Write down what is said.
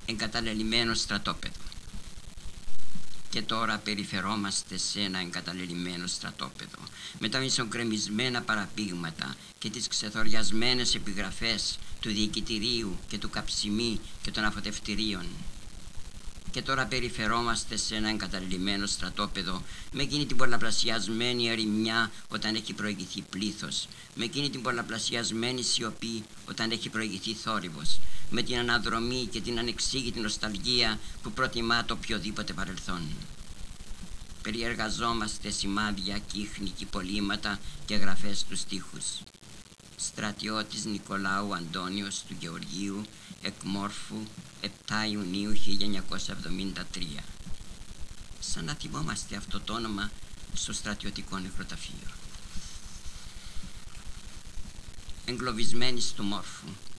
εγκαταλελειμμένο στρατόπεδο. Και τώρα περιφερόμαστε σε ένα εγκαταλελειμμένο στρατόπεδο με τα μισογκρεμισμένα παραπήγματα και τις ξεθοριασμένες επιγραφές του διοικητηρίου και του καψιμί και των αφοτευτηρίων. Και τώρα περιφερόμαστε σε ένα εγκαταλελειμμένο στρατόπεδο με εκείνη την πολλαπλασιασμένη ερημιά όταν έχει προηγηθεί πλήθος, με εκείνη την πολλαπλασιασμένη σιωπή όταν έχει προηγηθεί θόρυβος, με την αναδρομή και την ανεξήγητη νοσταλγία που προτιμά το οποιοδήποτε παρελθόν. Περιεργαζόμαστε σημάδια, κύχνη, κυπολήματα και γραφές στους τοίχους. Στρατιώτης Νικολάου Αντώνιος του Γεωργίου, εκμόρφου 7 Ιουνίου 1973. Σαν να θυμόμαστε αυτό το όνομα στο στρατιωτικό νεκροταφείο. Εγκλωβισμένης του Μόρφου,